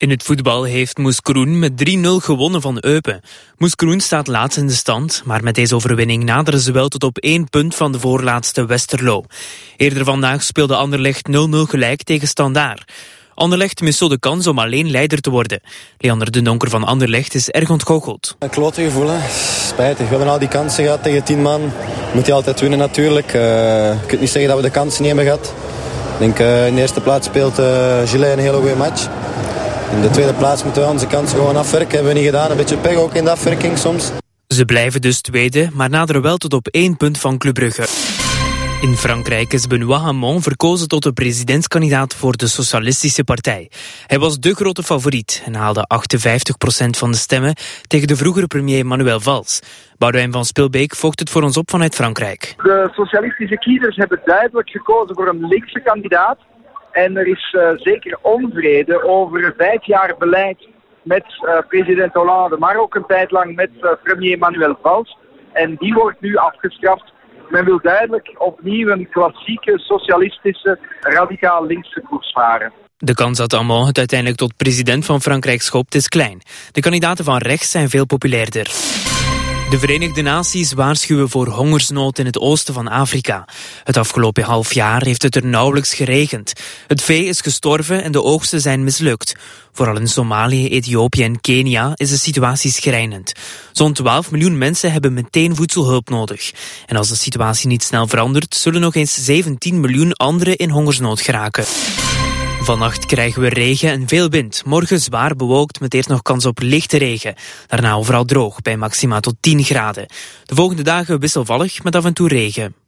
In het voetbal heeft Moeskroen met 3-0 gewonnen van Eupen. Moeskroen staat laatst in de stand, maar met deze overwinning naderen ze wel tot op 1 punt van de voorlaatste Westerlo. Eerder vandaag speelde Anderlecht 0-0 gelijk tegen Standaard. Anderlecht mist zo de kans om alleen leider te worden. Leander de Donker van Anderlecht is erg ontgoocheld. Een klote gevoel, hè. Spijtig. We hebben al die kansen gehad tegen 10 man. Moet je altijd winnen natuurlijk. Je kunt niet zeggen dat we de kansen niet hebben gehad. Ik denk in de eerste plaats speelt Gilles een hele goede match. In de tweede plaats moeten we onze kansen gewoon afwerken. Hebben we niet gedaan. Een beetje pech ook in de afwerking soms. Ze blijven dus tweede, maar naderen wel tot op 1 punt van Club Brugge. In Frankrijk is Benoît Hamon verkozen tot de presidentskandidaat voor de Socialistische Partij. Hij was de grote favoriet en haalde 58% van de stemmen tegen de vroegere premier Manuel Valls. Boudewijn van Spilbeek volgt het voor ons op vanuit Frankrijk. De socialistische kiezers hebben duidelijk gekozen voor een linkse kandidaat. En er is zeker onvrede over 5 jaar beleid met president Hollande, maar ook een tijd lang met premier Manuel Valls. En die wordt nu afgestraft. Men wil duidelijk opnieuw een klassieke socialistische, radicaal linkse koers varen. De kans dat Hamon het uiteindelijk tot president van Frankrijk schopt is klein. De kandidaten van rechts zijn veel populairder. De Verenigde Naties waarschuwen voor hongersnood in het oosten van Afrika. Het afgelopen half jaar heeft het er nauwelijks geregend. Het vee is gestorven en de oogsten zijn mislukt. Vooral in Somalië, Ethiopië en Kenia is de situatie schrijnend. Zo'n 12 miljoen mensen hebben meteen voedselhulp nodig. En als de situatie niet snel verandert, zullen nog eens 17 miljoen anderen in hongersnood geraken. Vannacht krijgen we regen en veel wind. Morgen zwaar bewolkt met eerst nog kans op lichte regen. Daarna overal droog bij maxima tot 10 graden. De volgende dagen wisselvallig met af en toe regen.